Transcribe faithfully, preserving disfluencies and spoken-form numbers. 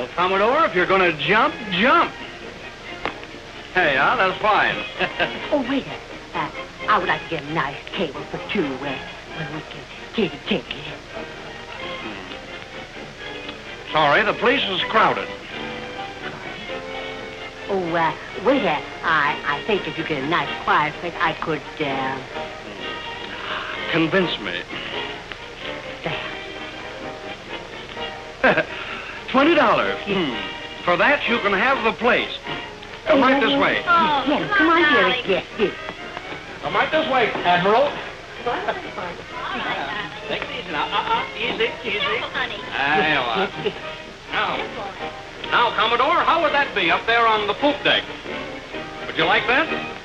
Commodore, if you're going to jump, jump. Hey, huh? That's fine. Oh, waiter. Uh, I would like to get a nice table for two where, where we can take it, take it. Sorry, the place is crowded. Oh, uh, waiter, I, I think if you get a nice quiet place, I could, uh... Convince me. There. Twenty dollars. Hmm. For that, you can have the place. Come right this way. Oh, yes, come on, dearie. Yes, yes. Come right this way, Admiral. Take it easy now. Uh-uh. Easy, easy. There you are. Now, now, Commodore, how would that be up there on the poop deck? Would you like that?